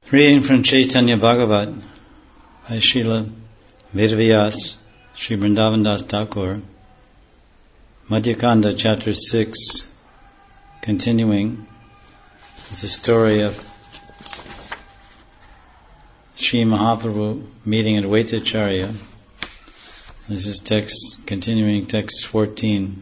Reading from Chaitanya Bhagavat by Srila Vedvyas, Sri Vrindavan Das Thakur, Madhyakanda chapter 6, continuing with the story of Sri Mahaprabhu meeting at Vaitacharya. This is text, continuing text 14.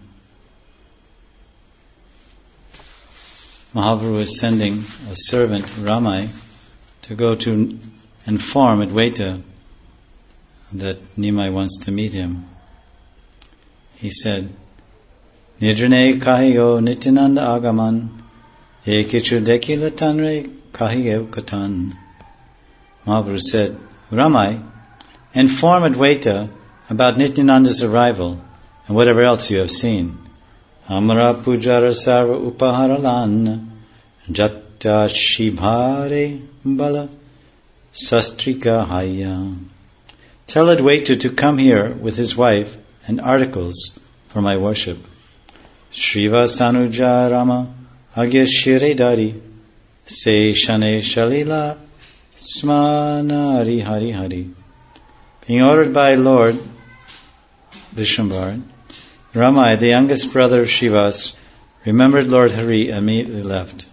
Mahaprabhu is sending a servant, Ramai, to go to inform Advaita that Nimai wants to meet him. He said, Nidrine kahiyo Nityananda agaman, ye kichu dekila tanre kahiyo katan. Mahaprabhu said, Ramai, inform Advaita about Nityananda's arrival and whatever else you have seen. Amara pujara sarva upaharalan, jatta shibhare bala sastrika haya. Tell Advaita to come here with his wife and articles for my worship. Shriva sanuja rama agya shiredari se shane shalila smanari hari hari. Being ordered by Lord Vishwambar, Ramai, the youngest brother of Shivas, remembered Lord Hari and immediately left.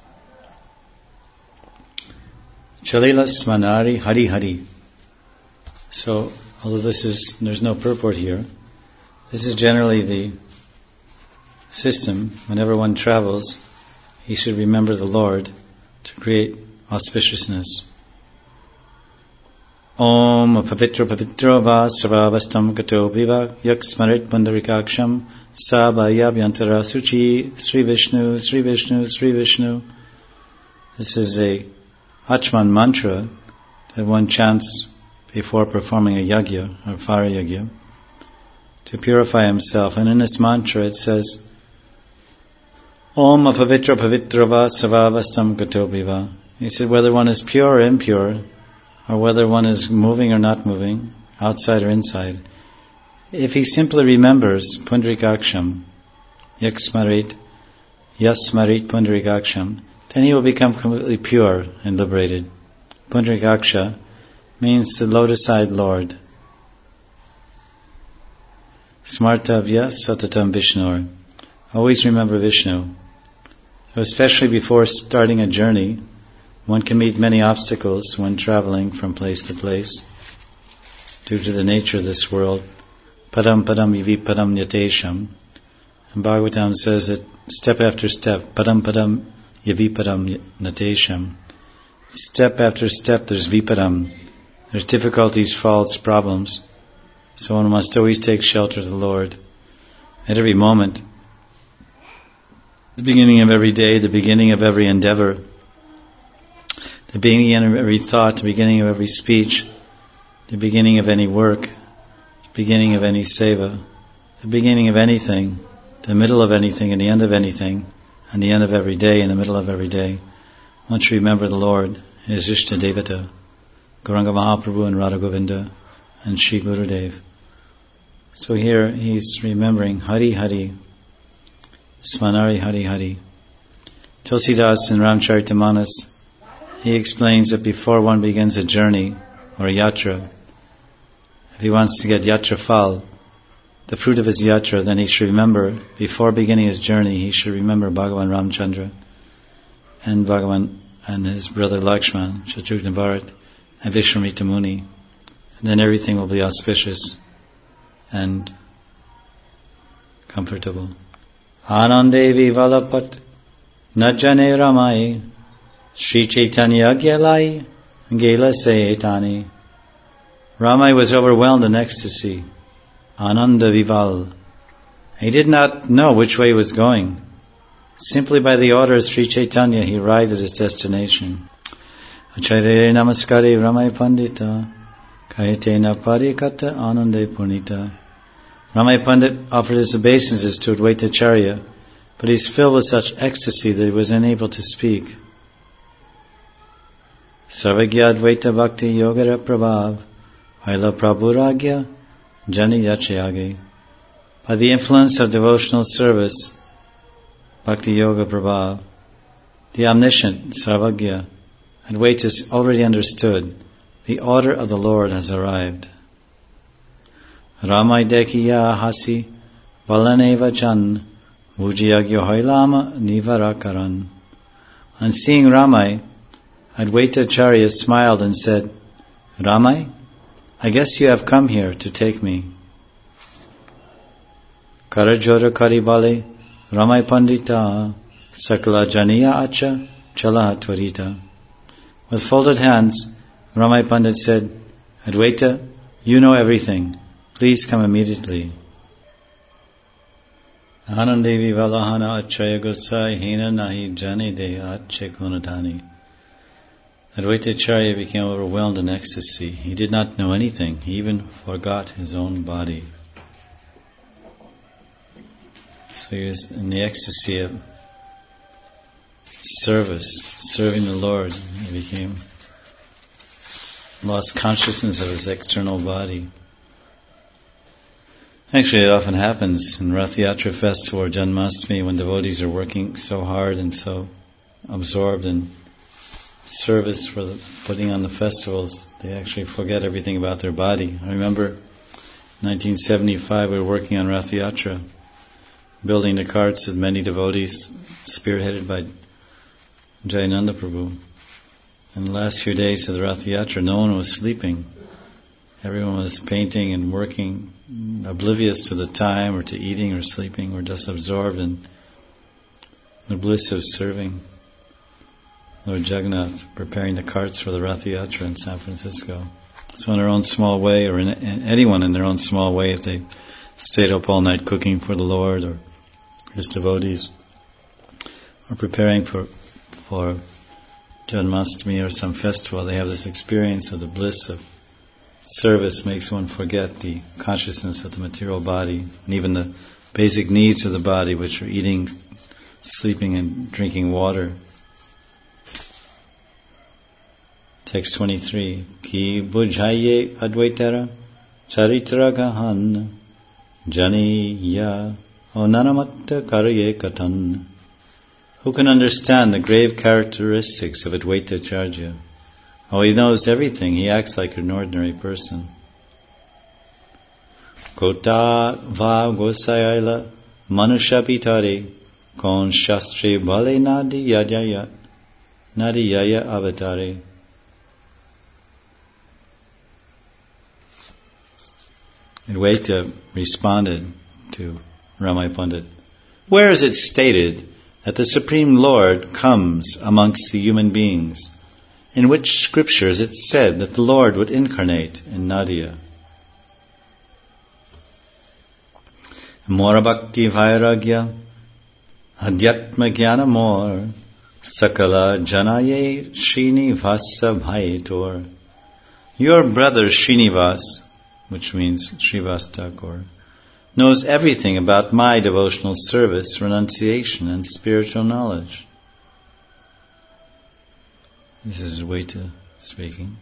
Chalila Smanari Hari Hari. So, although there's no purport here, this is generally the system. Whenever one travels, he should remember the Lord to create auspiciousness. Om Pavitra Pavitra Va Sarvavastam Gato Viva Yak Smarit Pundarikaksham Sabhayab Yantara Suchi Sri Vishnu Sri Vishnu Sri Vishnu. This is a Achman mantra that one chants before performing a yagya or fire yagya to purify himself. And in this mantra it says, Om Pavitra Pavitra Va Sarvavastam Gato Viva. He said whether one is pure or impure, or whether one is moving or not moving, outside or inside, if he simply remembers Pundarikaksham, Yasmarit Pundarikaksham, then he will become completely pure and liberated. Pundarikaksha means the lotus-eyed Lord. Smartavya Satatam Vishnur. Always remember Vishnu. So especially before starting a journey, one can meet many obstacles when traveling from place to place due to the nature of this world. Padam padam yavi padam yatesham. And Bhagavatam says that step after step, padam padam yavi padam yatesham. Step after step there's vipadam. There's difficulties, faults, problems. So one must always take shelter of the Lord at every moment. The beginning of every day, the beginning of every endeavor, the beginning of every thought, the beginning of every speech, the beginning of any work, the beginning of any seva, the beginning of anything, the middle of anything, and the end of anything, and the end of every day, and the middle of every day. One should remember the Lord, His Ishta Devata, Gauranga Mahaprabhu and Radha Govinda, and Shri Gurudev. So here he's remembering Hari Hari, Smanari Hari Hari. Tulsidas in Ramcharitamanas, he explains that before one begins a journey or a yatra, if he wants to get yatra phal, the fruit of his yatra, then he should remember, before beginning his journey, he should remember Bhagavan Ramchandra and Bhagavan and his brother Lakshman, Shatrugna Bharat, and Vishwamitra Muni. And then everything will be auspicious and comfortable. Anandevi Valapat Najane Ramai Sri Chaitanya Gyalai Gela Seitani. Ramai was overwhelmed in ecstasy. Ananda Vival. He did not know which way he was going. Simply by the order of Sri Chaitanya, he arrived at his destination. Acharya Namaskari Ramai Pandita Kaitena Parikata Anande Purnita. Ramai Pandit offered his obeisances to Advaitacharya, but he's filled with such ecstasy that he was unable to speak. Sarvagya Advaita Bhakti Yogara Prabhav Haila Prabhuragya Jani Yachayagi. By the influence of devotional service, Bhakti Yoga Prabhav, the omniscient Sarvagya Advaita already understood. The order of the Lord has arrived. Ramai dekiya hasi balane vachan mujiyagyo hoilama nivarakaran. On seeing Ramai, Advaita Acharya smiled and said, Ramai, I guess you have come here to take me. Karajora karibale Ramai Pandita Sakala Janiya Acha Chalaha Tvarita. With folded hands, Ramai Pandit said, Advaita, you know everything. Please come immediately. Anandevi Valahana Achaya Gosai Hina Nahi Jani De Ache Kunadani. Advaita Acharya became overwhelmed in ecstasy. He did not know anything. He even forgot his own body. So he was in the ecstasy of service, serving the Lord. He lost consciousness of his external body. Actually, it often happens in Rath Yatra festival or Janmashtami when devotees are working so hard and so absorbed in service for putting on the festivals, they actually forget everything about their body. I remember 1975 we were working on Rath Yatra, building the carts with many devotees, spearheaded by Jayananda Prabhu. In the last few days of the Rath Yatra, no one was sleeping. Everyone was painting and working, oblivious to the time or to eating or sleeping, or just absorbed in the bliss of serving Lord Jagannath, preparing the carts for the Rath Yatra in San Francisco. So in their own small way, or in anyone in their own small way, if they stayed up all night cooking for the Lord or His devotees, or preparing for Janmashtami or some festival, they have this experience of the bliss of service. Makes one forget the consciousness of the material body and even the basic needs of the body, which are eating, sleeping, and drinking water. Text 23. Ki bujhaye advaitara charitra gahan jani ya onanamatta karaye katan. Who can understand the grave characteristics of Advaita Acharya? Oh, he knows everything. He acts like an ordinary person. Kota va gosayala manusha pitare kon shastre bale nadi yaya avatare. Advaita responded to Ramai Pandit, where is it stated that the Supreme Lord comes amongst the human beings? In which scripture is it said that the Lord would incarnate in Nadia? Mora bhakti vairagya adhyatma jnana mor sakala janaye Srinivasa bhaitor. Your brother Srinivas, which means Srivas Thakur, knows everything about my devotional service, renunciation, and spiritual knowledge. This is Advaita speaking.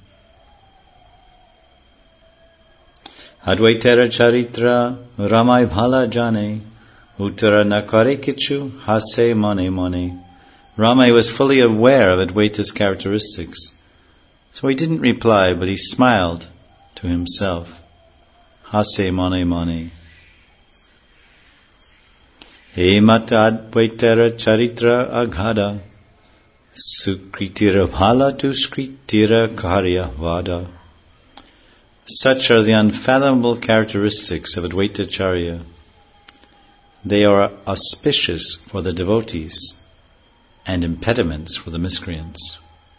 Advaitara charitra ramai bhala jane uttara nakare kichu hase mane mane. Ramai was fully aware of Advaita's characteristics, so he didn't reply, but he smiled to himself. Hase mane mane. Emata advaitara charitra aghada sukritira bhala tu skritira karya vada. Such are the unfathomable characteristics of Advaita Acharya. They are auspicious for the devotees and impediments for the miscreants.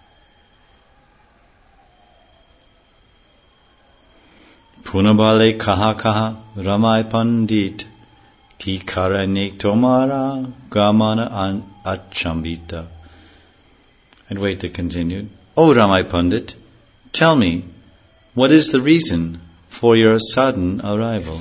Punabale kaha kaha Ramai Pandit ki karane tomara gamana achambita. Advaita continued, O Ramai Pandit, tell me, what is the reason for your sudden arrival?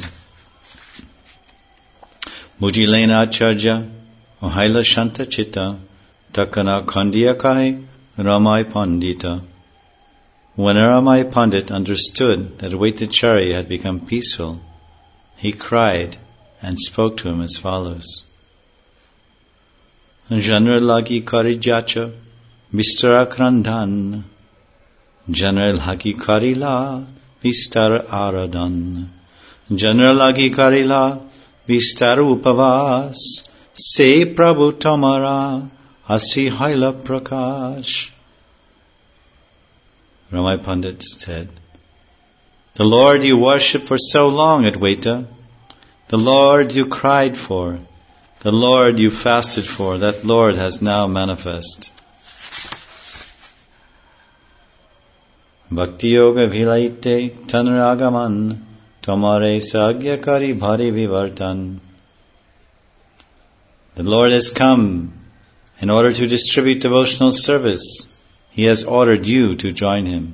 Mujilena Acharya Ohaila Shanta Chitta Takana Kandiya Kai Ramai Pandita. When Ramai Pandit understood that Advaita Acharya had become peaceful, he cried and spoke to him as follows. Janra lagi kari jacha Bistara Krandan, General Haki Karila, Bistar Aradan, General Haki Karila, Bistar Upavas, Se Prabhu Tamara, Hasi Haila Prakash. Ramai Pandit said, the Lord you worshipped for so long at Advaita, the Lord you cried for, the Lord you fasted for, that Lord has now manifest. Bhakti Yoga Vilaite Tanragaman Tomare Sagyakari Bhari Vivartan. The Lord has come in order to distribute devotional service. He has ordered you to join Him.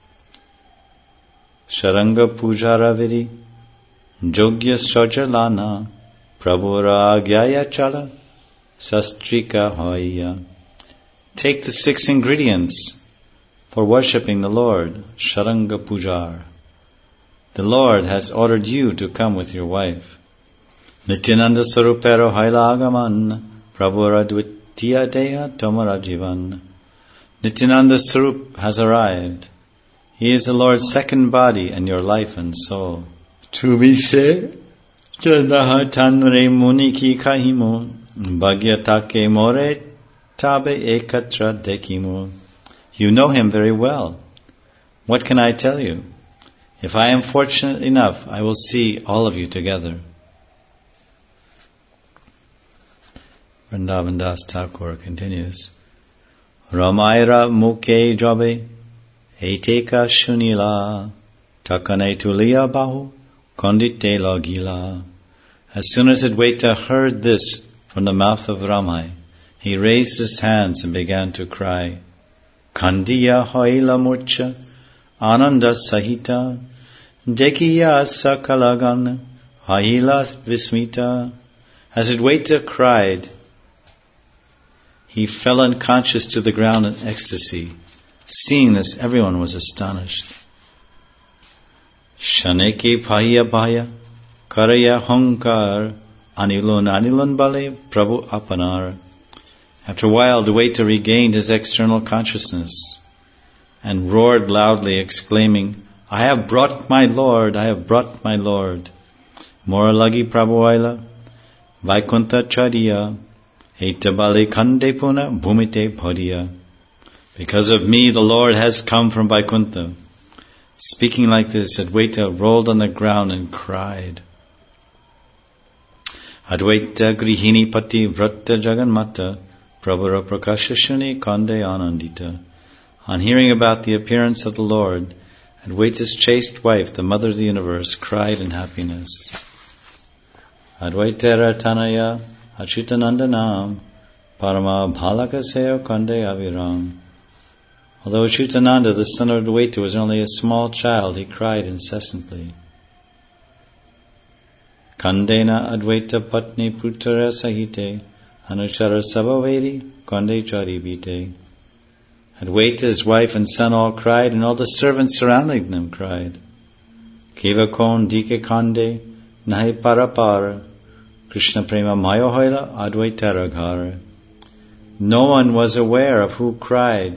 Sharanga Pujaraviri Jogya Sajalana Prabhura Agyaya Chala Sastrika Hoya. Take the 6 ingredients for worshipping the Lord, Sharanga Pujar. The Lord has ordered you to come with your wife. Nityananda Sarupero Hailagaman Prabhura Dvitiya Deha Tomara Jivan. Nityananda Sarup has arrived. He is the Lord's second body and your life and soul. To be said, Chandaha Tanre Muniki Kahimu Bhagyatake More Tabe Ekatra Dekimu. You know him very well. What can I tell you? If I am fortunate enough, I will see all of you together. Vrindavan Das Thakur continues. Ramaira Mukhe Jabe Eteka Shunila Takane Tulia Bahu Kondite Lagila. As soon as Advaita heard this from the mouth of Ramai, he raised his hands and began to cry. Kandiya Haila Murcha Ananda Sahita Dekiya Sakalagan Haila Vismita. As Advaita cried, he fell unconscious to the ground in ecstasy. Seeing this, everyone was astonished. Shaneke Pahya Bhaya Karaya Honkar Anilon Bale Prabhu Apanar. After a while, Advaita regained his external consciousness and roared loudly, exclaiming, I have brought my Lord, I have brought my Lord. Moralagi Prabhuaila, Vaikuntha Chariya, Eitabale Kande Puna, Bhumite Bhariya. Because of me, the Lord has come from Vaikuntha. Speaking like this, Advaita rolled on the ground and cried. Advaita Grihini Pati Vratta Jaganmata Prabhura Prakashashuni Kande Anandita. On hearing about the appearance of the Lord, Advaita's chaste wife, the mother of the universe, cried in happiness. Advaita Tanaya Achutanandanam Parama Bhalakaseo Kande Aviram. Although Achutananda, the son of Advaita, was only a small child, he cried incessantly. Kandena Advaita Patni Puttara Sahite Anuchara Sabhavedi Kande Chari Bite. Advaita, his wife and son all cried, and all the servants surrounding them cried. Keva Kon Dike Kande Nahi Parapara Krishna Prema Mayo Hoila Advaita Raghara. No one was aware of who cried,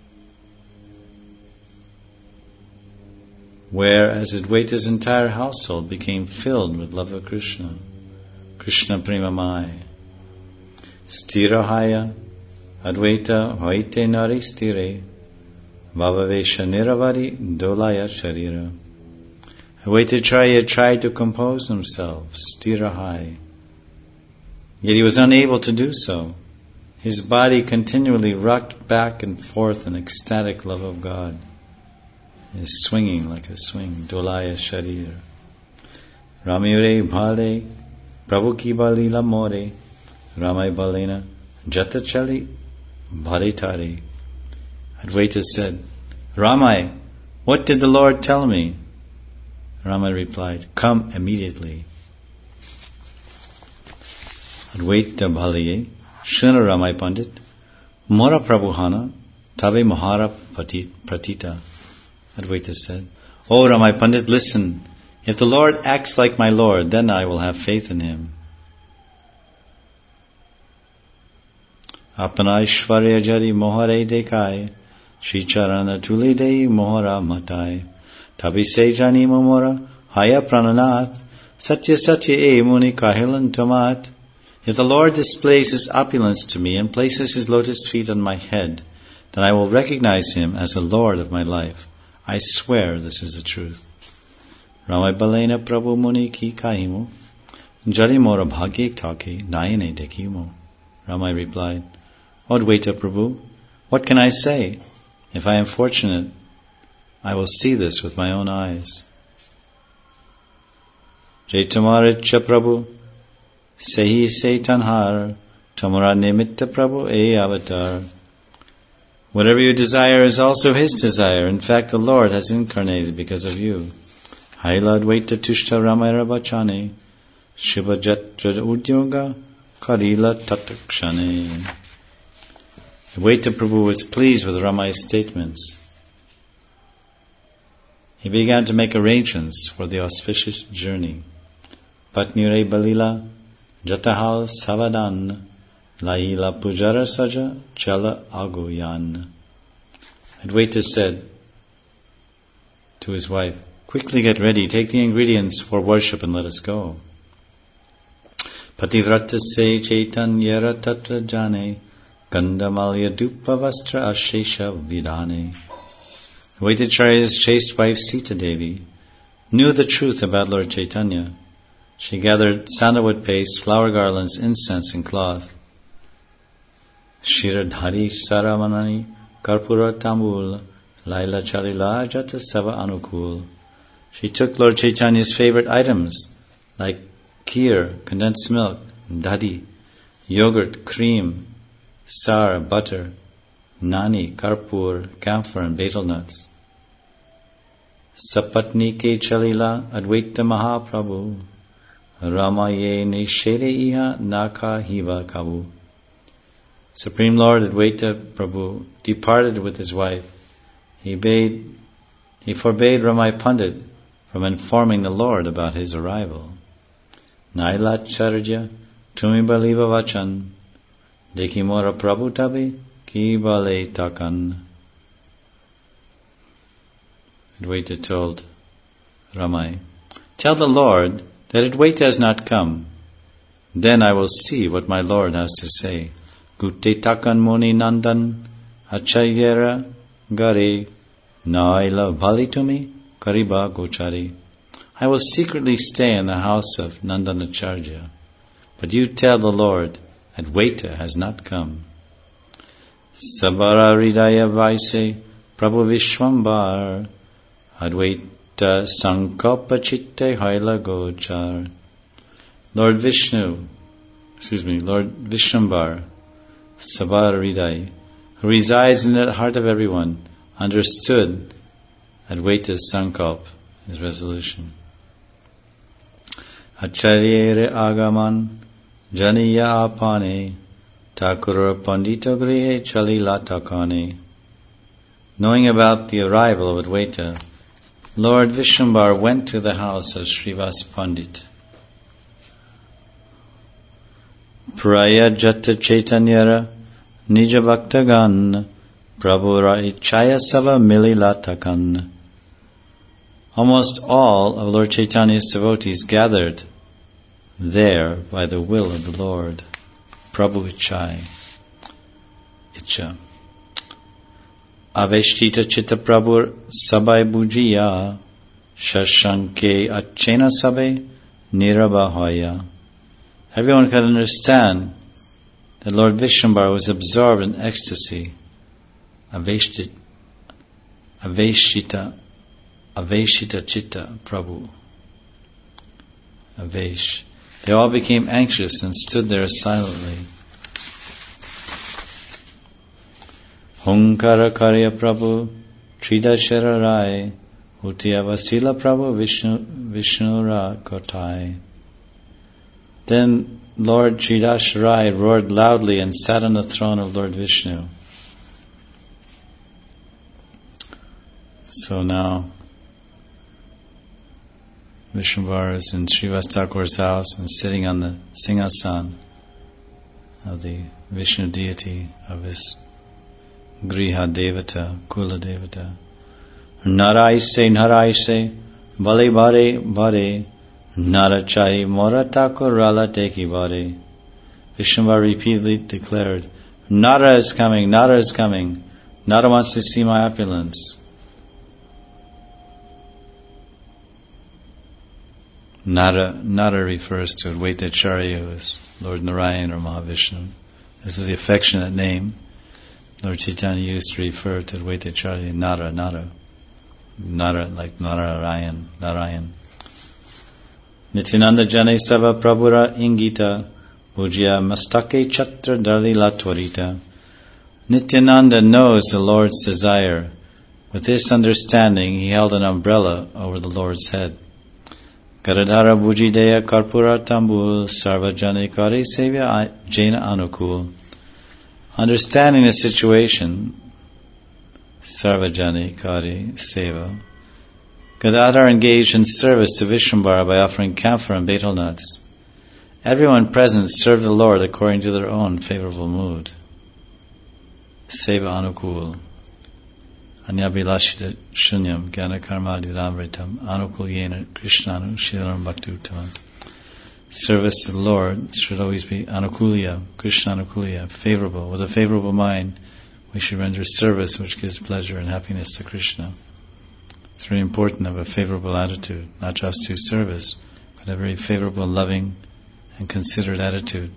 whereas Advaita's entire household became filled with love of Krishna. Krishna Prema Maya. Stirahaya Advaita Hoite Nari Stire Bhavavesha Niravari Dolaya Sharira. Advaitacharya tried to compose himself, Stirahaya. Yet he was unable to do so. His body continually rocked back and forth in ecstatic love of God. He is swinging like a swing, Dolaya Sharira. Ramire Bhale Prabhu Ki Balila More Ramai Balena Jatachali Bharitari. Advaita said, Ramai, what did the Lord tell me? Ramai replied, come immediately. Advaita Bhaliye Shuna Ramai Pandit Mora Prabhuhana Tave Mahara Pratita. Advaita said, O Ramai Pandit, listen. If the Lord acts like my Lord, then I will have faith in him. Apanaishvarya jari mohare dekai, Shri charana tuli dei mohara matai. Tabi se jani momora, haya prananath, Satya satya e muni kahilan tomat. If the Lord displays His opulence to me and places His lotus feet on my head, then I will recognize Him as the Lord of my life. I swear this is the truth. Ramai balena prabhu muni ki kahimu, jari mora bhagye taki, nayane dekimo. Ramai replied, O Advaita Prabhu, what can I say? If I am fortunate, I will see this with my own eyes. Jaitamaricha Prabhu, Sehi se tanhar, Tamara nimitta Prabhu e avatar. Whatever you desire is also His desire. In fact, the Lord has incarnated because of you. Haila Advaita Tushta Ramayra Bachane, Shivajatra Udyoga, Karila Tatakshane. Advaita Prabhu was pleased with Ramai's statements. He began to make arrangements for the auspicious journey. Patnire Balila, Jatahal Savadan, Laila Pujara Saja, Chala Aguyan. Advaita said to his wife, quickly get ready, take the ingredients for worship and let us go. Pativrata se chaitanyara tatra jane, Gandamalya dupa vastra ashesha vidane. Advaitacharya's chaste wife Sita Devi knew the truth about Lord Chaitanya. She gathered sandalwood paste, flower garlands, incense and cloth. Shiradhari Saramanani Karpura Tambul Laila Chalila Jata Sava Anukul. She took Lord Chaitanya's favorite items like kheer, condensed milk, dadi, yogurt, cream, sar, butter, nani, karpur, camphor and betel nuts. Sapatni ke chalila Advaita Mahaprabhu Ramaye Nishere Iha Naka Hiva Kabu. Supreme Lord Advaita Prabhu departed with his wife. He forbade Ramai Pandit from informing the Lord about his arrival. Naila Charja Tumi Baliva Vachan Dekimora Prabhu Tabi Ki Bale Takan. Advaita told Ramai, tell the Lord that Advaita has not come. Then I will see what my Lord has to say. Gute Takan Muni Nandan Achayera Gare Naila Balitumi Kariba Gochari. I will secretly stay in the house of Nandanacharya. But you tell the Lord, Advaita has not come. Sabara Ridaya Vaise Prabhu Vishwambar Advaita Sankalpa Chitte Haila Gochar. Lord Vishwambar, Sabara Ridaya, who resides in the heart of everyone, understood Advaita's Sankalp, his resolution. Acharyere Agaman Janiya Apane Thakur Pandita Grihe Chalila Takane. Knowing about the arrival of Advaita, Lord Vishwambar went to the house of Srivas Pandit. Praya Jata Chaitanyara Nija Bhaktagan Prabhura Ichaya Sava Mililatakan. Almost all of Lord Chaitanya's devotees gathered there by the will of the Lord. Prabhu Icha. Aveshtita Chitta Prabhur Sabai Bujiya Shashanke Achena Sabai Nirabahaya. Everyone could understand that Lord Vishwambar was absorbed in ecstasy. Aveshita Chitta Prabhu. Avesh. They all became anxious and stood there silently. Hunkara Karya Prabhu Tridashara Rai Utiyavasila Prabhu Vishnura Kotai. Then Lord Tridash Rai roared loudly and sat on the throne of Lord Vishnu. So now Vishwambar is in Srivas Thakur's house and sitting on the Singhasan of the Vishnu deity of his Griha Devata, Kula Devata. Naraise, Bale Bare, Narachai, Moratako Rala Teki Bare. Vishnu repeatedly declared, Nara is coming, Nara is coming. Nara wants to see my opulence. Nara refers to Advaita Acharya, who is Lord Narayan or Mahavishnu. This is the affectionate name Lord Chaitanya used to refer to Advaita Acharya, Nara, like Narayan. Nityananda Jane Sava Prabhura Ingita Bhujya Mastake Chatra Dalila Twarita. Nityananda knows the Lord's desire. With this understanding, he held an umbrella over the Lord's head. Garadhara Bhujideya Karpura Tambul Sarvajane Kare Sevya Jaina Anukul. Understanding the situation, Sarvajane Kare Seva, Gadadhar engaged in service to Vishwambara by offering camphor and betel nuts. Everyone present served the Lord according to their own favorable mood. Seva Anukul. Anyabhilashita Shunyam Gyana Karmadi Ramritam Anukul Yena Krishnanu Shilaram Bhakti Uttama. Service to the Lord should always be Anukulya, Krishna Anukulya, favorable. With a favorable mind, we should render service which gives pleasure and happiness to Krishna. It's very important to have a favorable attitude, not just to service, but a very favorable, loving, and considerate attitude.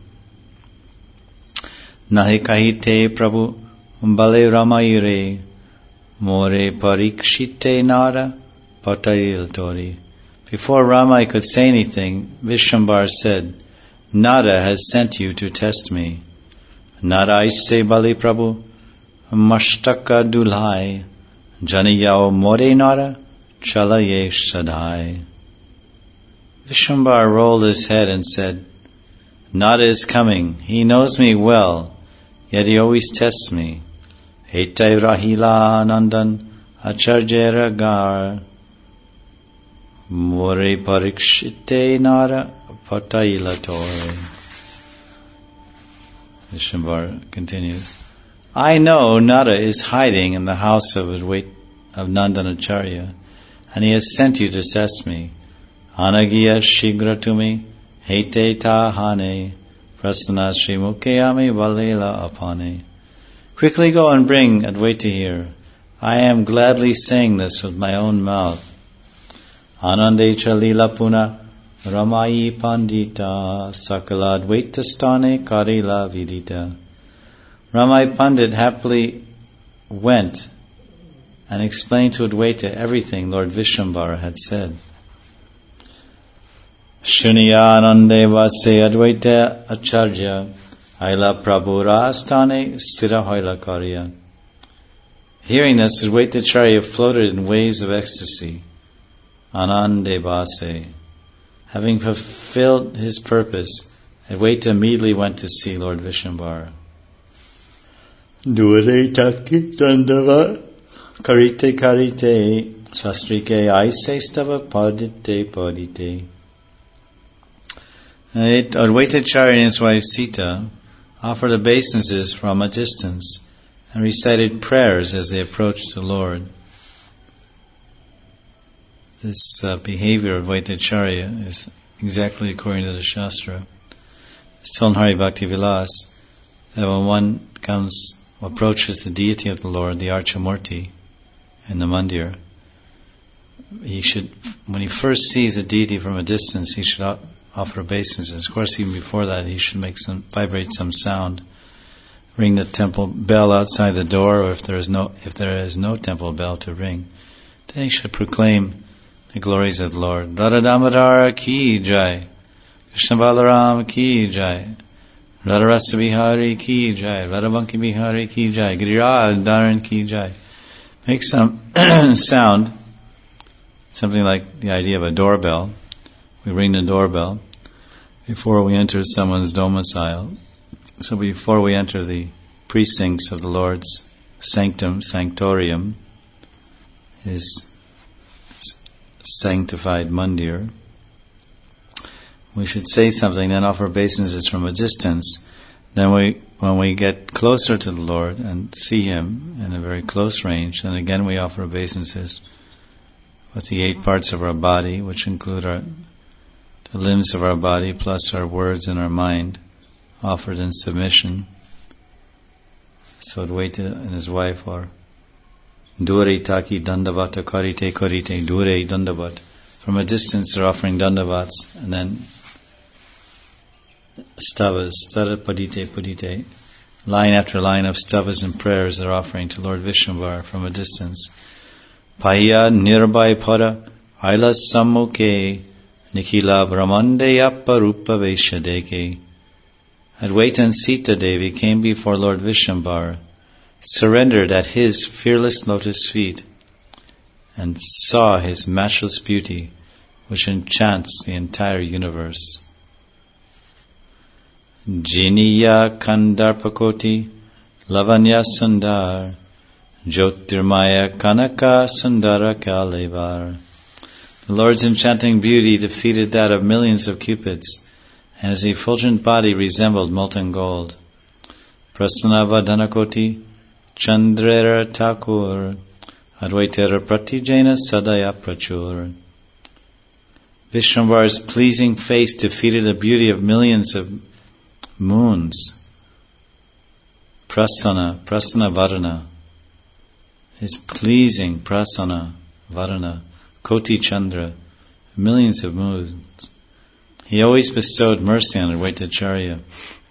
Nahi kahite Prabhu Umbale Ramayire More Parikshite Nara Patayil Tori. Before Ramai could say anything, Vishwambara said, Nara has sent you to test me. Nara Aise Bali Prabhu Mashtaka Dulhai Janiyao More Nara Chalaye Shadhai. Vishwambara rolled his head and said, Nara is coming. He knows me well, yet he always tests me. Hetai Rahila Nandan Acharjera Gar More Parikshite Nara Patayila Tore. Vishwambara continues, I know Nara is hiding in the house of Nandanacharya, and he has sent you to test me. Anagiya Shigratumi Hete Ta Hane Prasana Sri Mukhyami Valela Apane. Quickly go and bring Advaita here. I am gladly saying this with my own mouth. Anande Chalila Puna Ramayi Pandita Sakala Advaita Stane Karila Vidita. Ramai Pandit happily went and explained to Advaita everything Lord Vishwambara had said. Shuniyanande Vase Advaita Acharya Aila Prabhu Rastane Stira Hoila Karya. Hearing this, Advaita Acharya floated in waves of ecstasy. Anande Vase. Having fulfilled his purpose, Advaita immediately went to see Lord Vishwambara. Dure taki dandava karite karite sastrike aise stava padite. Advaita Acharya and his wife Sita offered obeisances from a distance and recited prayers as they approached the Lord. This behavior of Advaita Acharya is exactly according to the Shastra. It's told in Hari Bhakti Vilas that when one approaches the deity of the Lord, the Archamurti, in the mandir, when he first sees a deity from a distance, he should offer obeisances. Of course, even before that, he should vibrate some sound, ring the temple bell outside the door, or if there is no temple bell to ring, then he should proclaim the glories of the Lord. Radha Damodara ki jai, Krishna Balaram ki jai, Radha Rasa Bihari ki jai, Radha Banki Bihari ki jai, Giriraj Dharan ki jai. Make some sound, something like the idea of a doorbell. We ring the doorbell before we enter someone's domicile. So before we enter the precincts of the Lord's sanctorium, his sanctified mandir, we should say something, then offer obeisances from a distance. Then when we get closer to the Lord and see Him in a very close range, then again we offer obeisances with the 8 parts of our body, which include the limbs of our body plus our words and our mind, offered in submission. So Advaita and his wife are Dure taki dandavata karite karite dure dandavat. From a distance they're offering dandavats, and then stavas, stara padite padite, line after line of stavas and prayers they're offering to Lord Vishnuvar from a distance. Paya nirbai para aila sammuke nikila brahmande apparupa veshadeke. Advaita and Sita Devi came before Lord Vishnuvar, surrendered at His fearless lotus feet, and saw His matchless beauty, which enchants the entire universe. Jiniya Kandarpakoti Lavanya Sundar Jyotirmaya Kanaka Sundara Kalevar. The Lord's enchanting beauty defeated that of millions of cupids, and His effulgent body resembled molten gold. Prasanna Vadanakoti Chandrera Thakur Advaitera Pratijena Sadaya Prachur. Vishnuvar's pleasing face defeated the beauty of millions of moons. Prasanna Varana. His pleasing Prasanna Varana, Koti Chandra, millions of moons. He always bestowed mercy on Advaitacharya.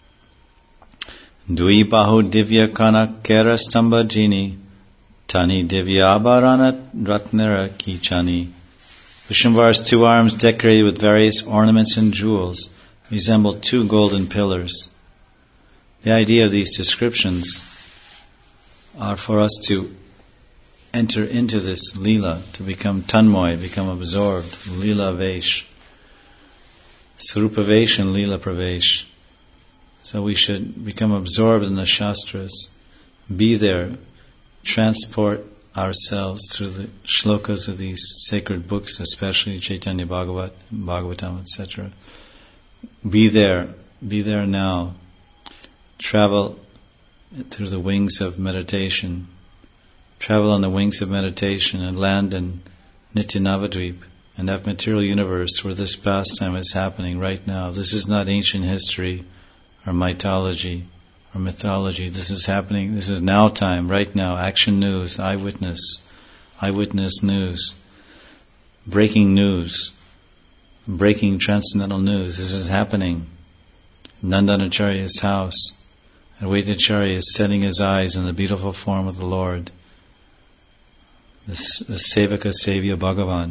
Dui Bahu Divya Kana Kera Stamba Jini Tani Divya Abharana Ratnera Kichani. Vishnuvar's 2 arms, decorated with various ornaments and jewels, resembled 2 golden pillars. The idea of these descriptions are for us to enter into this lila, to become tanmoy, become absorbed, lila vesh, sarupa vesh and lila pravesh. So we should become absorbed in the shastras, be there, transport ourselves through the shlokas of these sacred books, especially Chaitanya Bhagavatam, etc. Be there now. Travel through the wings of meditation. Travel on the wings of meditation and land in Nitya Navadvip, and that material universe where this pastime is happening right now. This is not ancient history or mythology. This is happening. This is now time, right now. Action news, eyewitness news, breaking transcendental news. This is happening. Nandanacharya's house. Advaitacharya is setting his eyes on the beautiful form of the Lord. The Sevaka Sevya Bhagavan.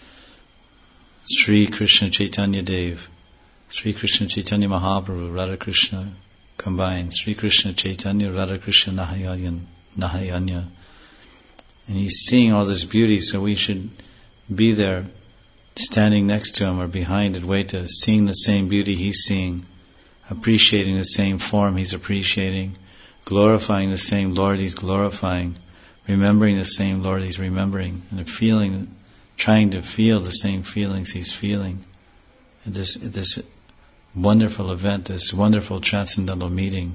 Sri Krishna Chaitanya Dev. Sri Krishna Chaitanya Mahaprabhu, Radha Krishna combined. Sri Krishna Chaitanya, Radha Krishna Nahayanya. And he's seeing all this beauty, so we should be there, standing next to him or behind Advaita, seeing the same beauty he's seeing, appreciating the same form he's appreciating, glorifying the same Lord he's glorifying, remembering the same Lord he's remembering, and trying to feel the same feelings he's feeling. At this wonderful event, this wonderful transcendental meeting.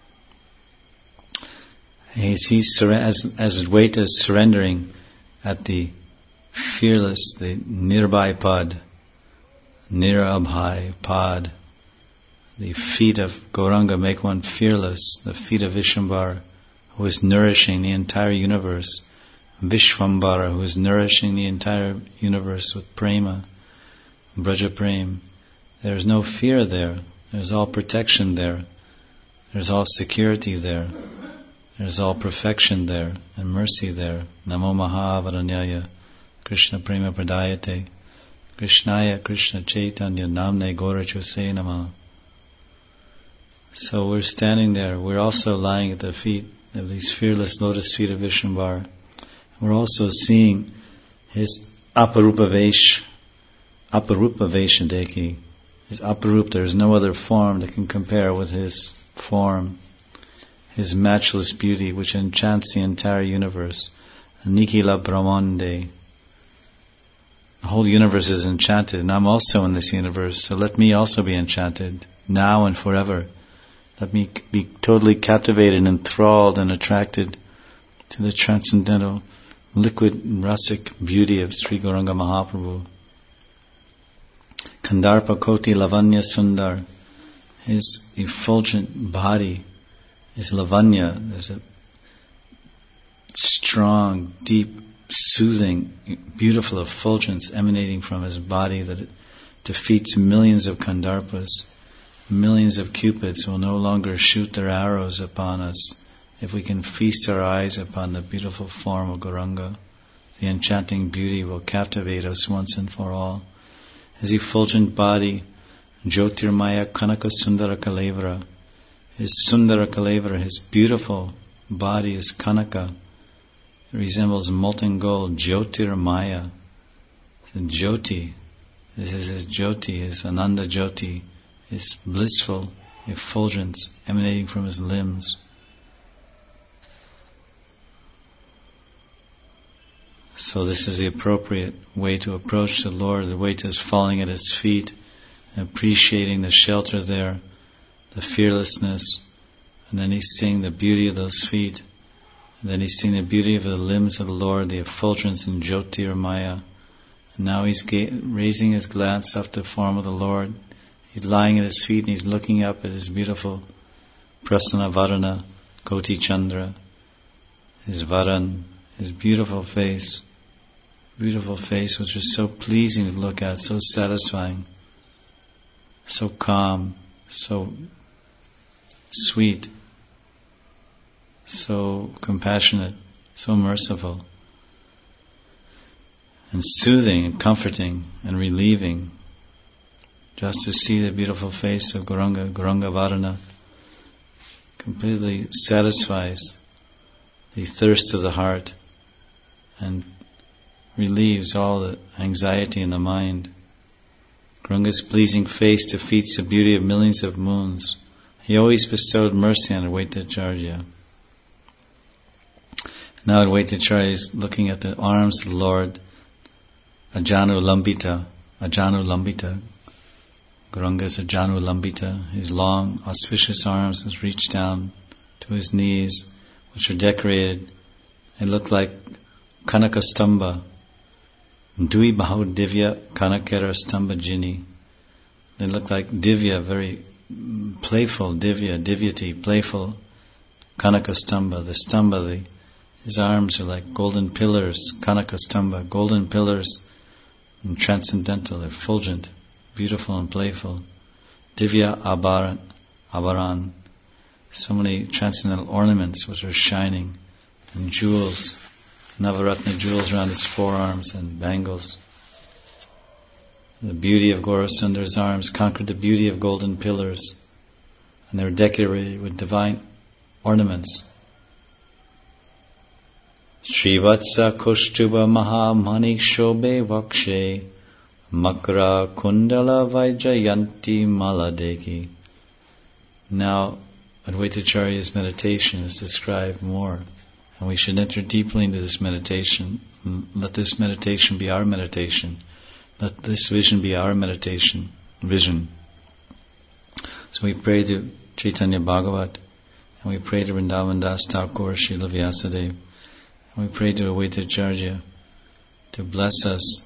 As Advaita is surrendering at the fearless, the Nirbhai Pad, Nirabhai Pad, the feet of Gauranga make one fearless, the feet of Vishwambara, who is nourishing the entire universe, Vishwambara, who is nourishing the entire universe with prema, Braja Prem. There's no fear there. There's all protection there. There's all security there. There's all perfection there and mercy there. Namo Mahavaranyaya Krishna Prema Pradayate Krishnaya Krishna Chaitanya Namne Gaurachuse Namah. So we're standing there. We're also lying at the feet of these fearless lotus feet of Vishwambara. We're also seeing his Aparupa Veshandeki. His Aparup, there is no other form that can compare with his form, his matchless beauty which enchants the entire universe. Nikila Brahmande. The whole universe is enchanted, and I'm also in this universe, so let me also be enchanted, now and forever. Let me be totally captivated, enthralled, and attracted to the transcendental, liquid, rasic beauty of Sri Gauranga Mahaprabhu. Kandarpa Koti Lavanya Sundar. His effulgent body is lavanya. There's a strong, deep, soothing, beautiful effulgence emanating from his body that defeats millions of Kandarpas. Millions of cupids will no longer shoot their arrows upon us if we can feast our eyes upon the beautiful form of Gauranga. The enchanting beauty will captivate us once and for all. His effulgent body, Jyotirmaya Kanaka Sundara Kalevara. His Sundara Kalevara, his beautiful body is Kanaka. It resembles molten gold, Jyotirmaya. The Jyoti, this is his Jyoti, his Ananda Jyoti, his blissful effulgence emanating from his limbs. So this is the appropriate way to approach the Lord. The way is falling at His feet, appreciating the shelter there, the fearlessness, and then he's seeing the beauty of those feet, and then he's seeing the beauty of the limbs of the Lord, the effulgence in Jyotirmaya. And now he's raising his glance up to the form of the Lord. He's lying at His feet and he's looking up at His beautiful Prasanna Varana, Koti Chandra, His Varan, His beautiful face which is so pleasing to look at, so satisfying, so calm, so sweet, so compassionate, so merciful, and soothing and comforting and relieving. Just to see the beautiful face of Gauranga Varana completely satisfies the thirst of the heart and relieves all the anxiety in the mind. Gauranga's pleasing face defeats the beauty of millions of moons. He always bestowed mercy on Advaita Acharya. Now Advaita Acharya is looking at the arms of the Lord, Ajanu Lambita. Gauranga is Ajanu Lambita. His long, auspicious arms has reached down to his knees, which are decorated. They look like Kanaka Stamba. Dui Bahu Divya Kanakera Stamba Jini. They look like Divya, very playful, Divyati, playful Kanaka Stamba. The Stamba, his arms are like golden pillars, Kanaka Stamba, golden pillars, and transcendental, effulgent, beautiful and playful. Divya Abaran, so many transcendental ornaments which are shining, and jewels, Navaratna jewels around his forearms and bangles. The beauty of Gaurasundar's arms conquered the beauty of golden pillars, and they were decorated with divine ornaments. Srivatsa Kushtuba Mahamani Shobe Vakshe Makra Kundala Vaijayanti Maladeki. Now, Advaita Acharya's meditation is described more, and we should enter deeply into this meditation. Let this meditation be our meditation. Let this vision be our vision. So we pray to Chaitanya Bhagavat, and we pray to Vrindavan Das Thakur, Srila Vyasadeva, and we pray to Advaita Acharya to bless us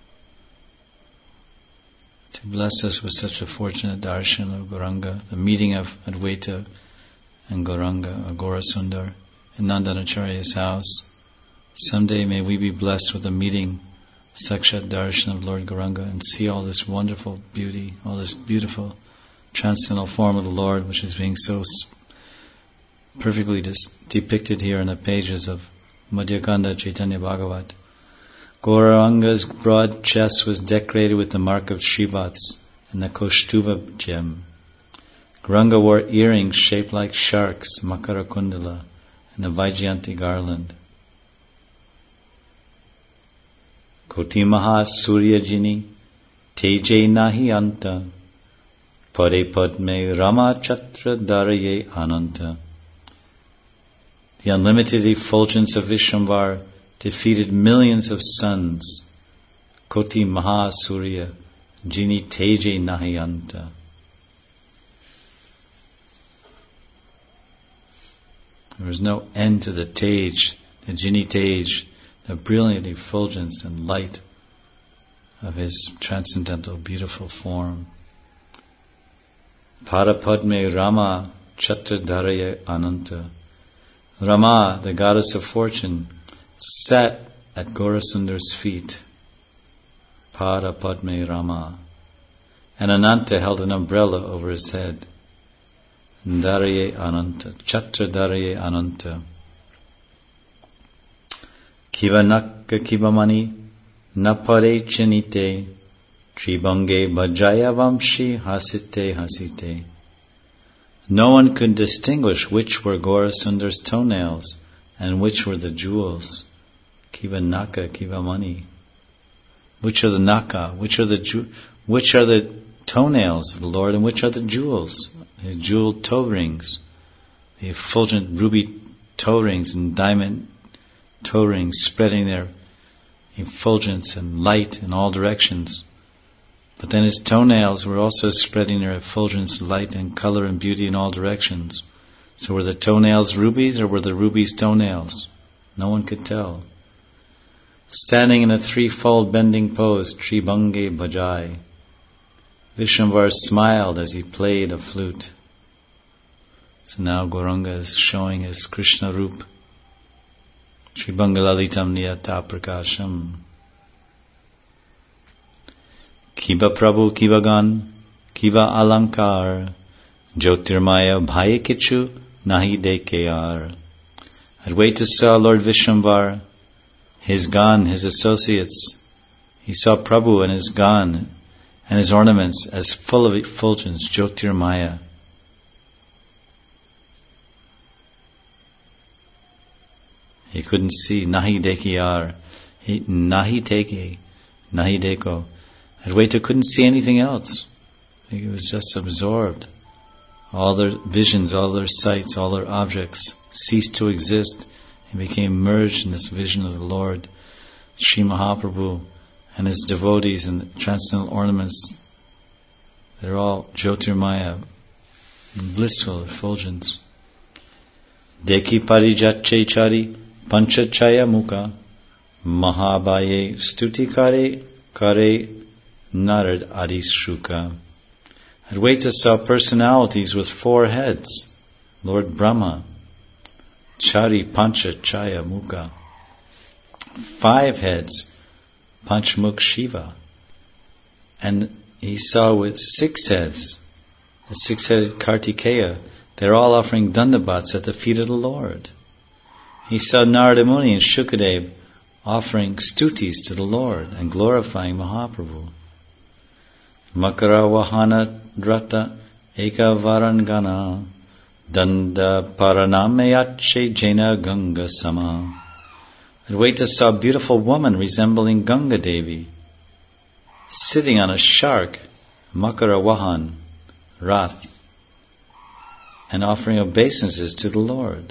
with such a fortunate darshan of Gauranga, the meeting of Advaita and Gauranga, Gaurasundar, in Nandanacharya's house. Someday may we be blessed with a meeting, Sakshat Darshan of Lord Gauranga, and see all this wonderful beauty, all this beautiful transcendental form of the Lord, which is being so perfectly depicted here in the pages of Madhyakanda Chaitanya Bhagavat. Gauranga's broad chest was decorated with the mark of Srivats and the Kaustuva gem. Gauranga wore earrings shaped like sharks, Makara Kundala, and the Vaijayanti garland. Koti Maha Surya Jini, Teje Nahi Anta, Pare Padme Rama Chatra Daraye Ananta. The unlimited effulgence of Vishwambar defeated millions of suns. Koti Maha Surya Jini Teje Nahi Anta. There was no end to the Tej, the Jini Tej, the brilliant effulgence and light of his transcendental, beautiful form. Parapadme Rama Chatradharaya Ananta. Rama, the goddess of fortune, sat at Gaurasundar's feet. Parapadme Rama. And Ananta held an umbrella over his head. Dharaye Ananta, Chatradharaya Ananta. Kivanakka Kivamani Napare Chinite Tribange Bajaya Vamshi Hasite Hasite. No one could distinguish which were Gaurasundar's toenails and which were the jewels. Kivanaka Kivamani. Which are the naka? Which are the toenails of the Lord and which are the jewels? His jeweled toe rings, the effulgent ruby toe rings and diamond toe rings spreading their effulgence and light in all directions. But then his toenails were also spreading their effulgence, light and color and beauty in all directions. So were the toenails rubies or were the rubies toenails? No one could tell. Standing in a threefold bending pose, Tribange Bajai, Vishnuvar smiled as he played a flute. So now Gauranga is showing his Krishna Roop. Tribanga Lalitam Niyata Prakasham. Kiva Prabhu Kiva Gan, Kiva Alankar, Jyotirmaya Bhaya Kichu, Nahi Dekeyar. Advaita saw Lord Vishnuvar, his Gan, his associates. He saw Prabhu and his Gan and his ornaments as full of effulgence, Jyotirmaya. He couldn't see, Nahi Dekiyar, Nahi Teke, Nahi Deko. Advaita couldn't see anything else. He was just absorbed. All their visions, all their sights, all their objects ceased to exist. He became merged in this vision of the Lord, Sri Mahaprabhu, and his devotees and the transcendental ornaments. They're all Jyotirmaya, blissful effulgence. Deki parijatche chari panchachaya mukha mahabaye stuti kare narad adishuka. Advaita saw personalities with 4 heads. Lord Brahma, Chari Panchachaya Mukha. 5 heads, Panchmukh Shiva. And he saw with 6 heads, the 6-headed Kartikeya. They're all offering dandabats at the feet of the Lord. He saw Narada Muni and Shukadev offering stutis to the Lord and glorifying Mahaprabhu. Makara Vahana Drata Eka Varangana Danda Paranameyache Jena Ganga Sama. Advaita saw a beautiful woman resembling Ganga Devi sitting on a shark, Makara Vahan, Rath, and offering obeisances to the Lord.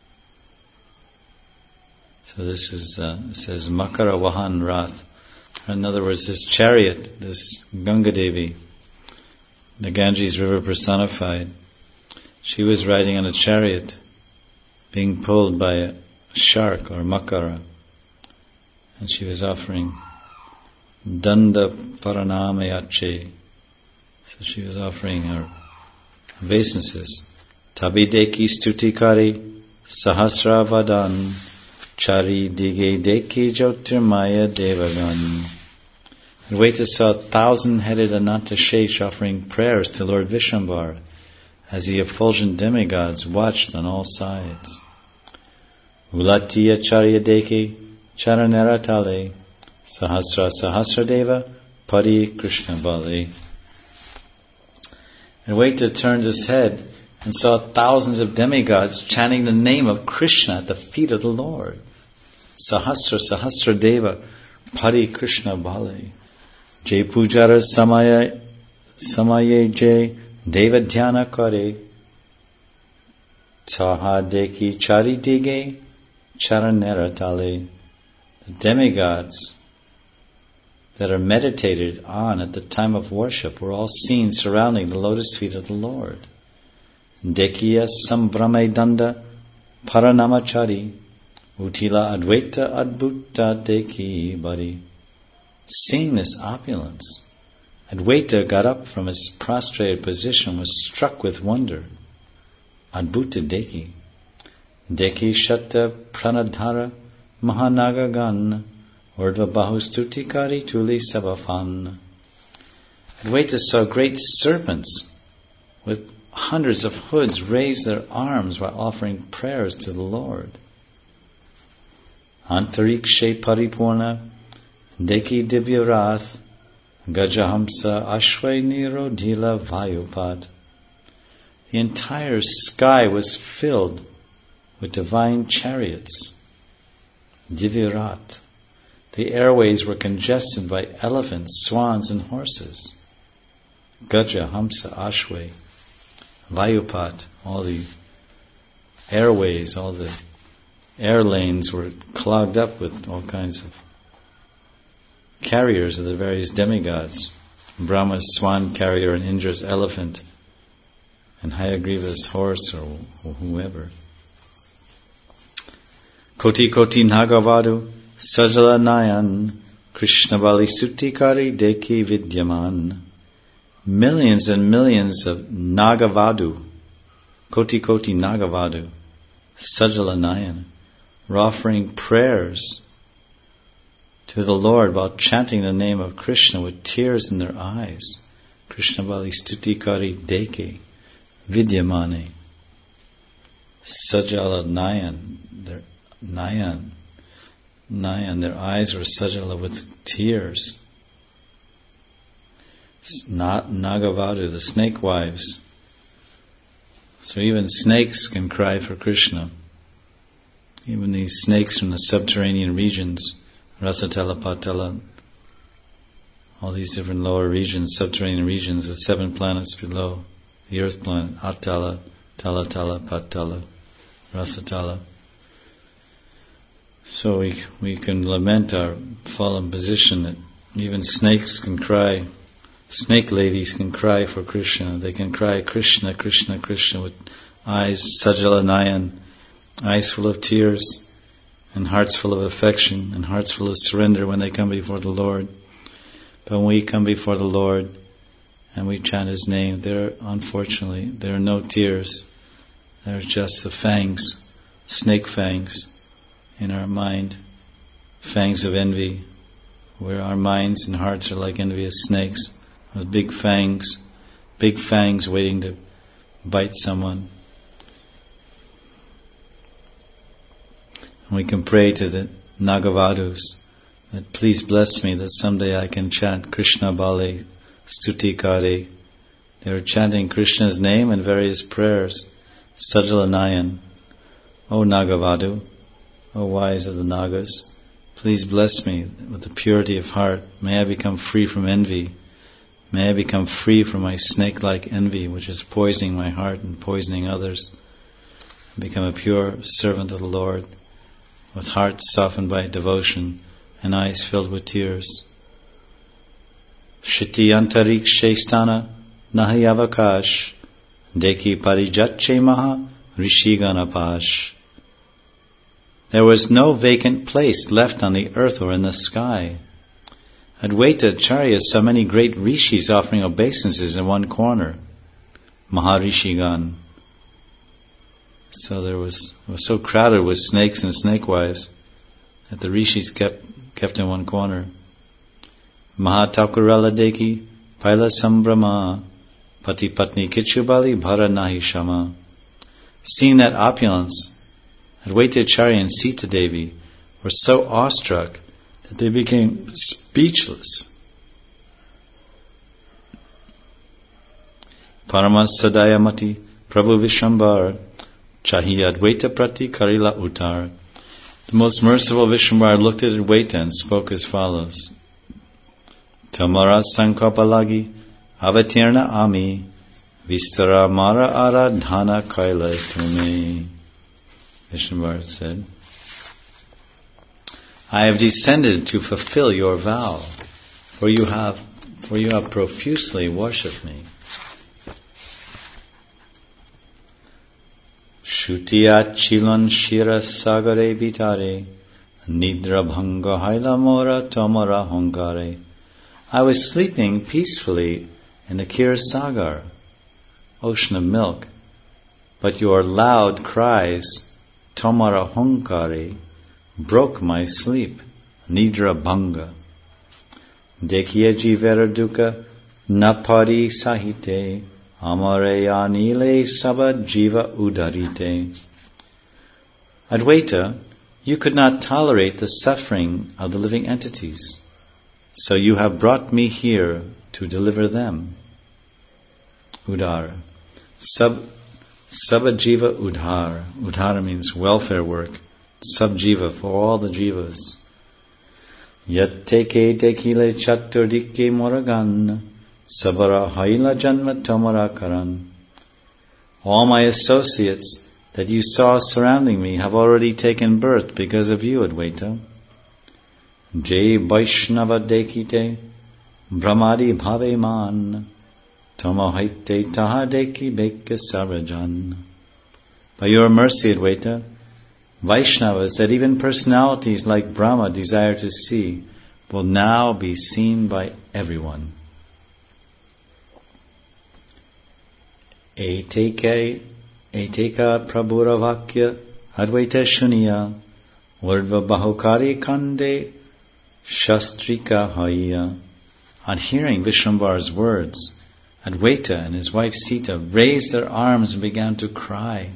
So this is, it says Makara Vahan Rath. In other words, this chariot, this Ganga Devi, the Ganges River personified, she was riding on a chariot being pulled by a shark or Makara, and she was offering Danda Paranamayache. So she was offering her obeisances. Tabideki Stutikari Sahasravadan Chari Dige Deki Jyotirmaya Devagan. Advaita saw 1,000-headed Ananta Shesh offering prayers to Lord Vishnuvar as the effulgent demigods watched on all sides. Ulatiya Charya Deki Charaneratale Sahasra Deva Pari Krishna Bali. Advaita turned his head and saw thousands of demigods chanting the name of Krishna at the feet of the Lord. Sahasra Deva Pari Krishna Bali. Jai Pujara Samaye Jai Deva Dhyana Kare Taha Deki Chari Dige Charanera Tale. The demigods that are meditated on at the time of worship were all seen surrounding the lotus feet of the Lord. Dekiya Sambrame Danda Paranamachari Utila Advaita Adbhuta Deki Bari. Seeing this opulence, Advaita got up from his prostrated position, was struck with wonder. Adbhuta Deki. Deki Shatta Pranadhara Mahanagagan Urdva Bahustutikari Tuli Sabafan. Advaita saw great serpents with hundreds of hoods raise their arms while offering prayers to the Lord. Antarikshe Paripurna Deki Divyarath Gajahamsa Ashway Nirodhila Vayupat. The entire sky was filled with divine chariots. Divyarat. The airways were congested by elephants, swans, and horses. Gaja, Hamsa, Ashway, Vayupat, all the airways, all the air lanes were clogged up with all kinds of carriers of the various demigods. Brahma's swan carrier and Indra's elephant and Hayagriva's horse or whoever. Koti Koti Nagavadu Sajala Nayan Krishna Bali Sutikari Deki Vidyaman. Millions and millions of Nagavadu, Koti Koti Nagavadu, Sajala Nayan, were offering prayers to the Lord while chanting the name of Krishna with tears in their eyes. Krishna Bali Stutikari Deke Vidyamane. Sajala Nayan, their eyes were sajala with tears. Nagavadu, the snake wives. So even snakes can cry for Krishna. Even these snakes from the subterranean regions, Rasatala, Patala, all these different lower regions, subterranean regions, the 7 planets below the earth planet, Atala, Talatala, Patala, Rasatala. So we can lament our fallen position that even snakes can cry. Snake ladies can cry for Krishna. They can cry Krishna, Krishna, Krishna with eyes Sajala Nayan, eyes full of tears and hearts full of affection and hearts full of surrender when they come before the Lord. But when we come before the Lord and we chant His name, unfortunately, there are no tears. There are just the fangs, snake fangs in our mind, fangs of envy, where our minds and hearts are like envious snakes with big fangs waiting to bite someone. And we can pray to the Nagavadus that please bless me that someday I can chant Krishna Bali Stutikare. They were chanting Krishna's name in various prayers. Sajala Nayan, O Nagavadu, O wise of the Nagas, please bless me with the purity of heart. May I become free from envy. May I become free from my snake-like envy, which is poisoning my heart and poisoning others. Become a pure servant of the Lord, with hearts softened by devotion and eyes filled with tears. Shiti antarik shestana nahi avakash deki parijatche maha rishiganapash. There was no vacant place left on the earth or in the sky. Advaita Acharya saw many great rishis offering obeisances in one corner. Maharishigan. So it was so crowded with snakes and snake wives that the rishis kept in one corner. Mahatakurala Deki Paila Sambrama Pati Patni Kichubali Bhara Nahi Shama. Seeing that opulence, Advaita Acharya and Sita Devi were so awestruck that they became speechless. Paramas-sadayamati Prabhu Vishwambar Chahi Advaita Prati Karila Uttar. The most merciful Vishwambar looked at Advaita and spoke as follows. Tamara Sankapalagi Avatirna Ami Vistara Mara Aradhana Kaila Tume. Vishwambar said, I have descended to fulfill your vow, for you have profusely worshipped me. Shutiya chilon shira sagare bitare, nidra bhanga haila mora tomara hongare. I was sleeping peacefully in the Kira Sagar, ocean of milk, but your loud cries, tomara hongare, broke my sleep, nidra bhanga. Dekhiye jivera dukkha napari sahite, amare anile saba jiva udarite. Advaita, you could not tolerate the suffering of the living entities, so you have brought me here to deliver them. Udara. Sabjiva udhar. Udhara means welfare work. Sabjiva, for all the jivas. Yatteke dekile chatturdike moragan, sabara haila janma tomara karan. All my associates that you saw surrounding me have already taken birth because of you, Advaita. Jai Vaishnava dekite, Brahmadi bhave man, Tomohaite taha deki beka sarajan. By your mercy, Advaita, Vaishnavas, that even personalities like Brahma desire to see, will now be seen by everyone. Eteka prabhura vakya Advaita shuniya, Vardva bahukari kande shastrika haya. On hearing Vishwambara's words, Advaita and his wife Sita raised their arms and began to cry.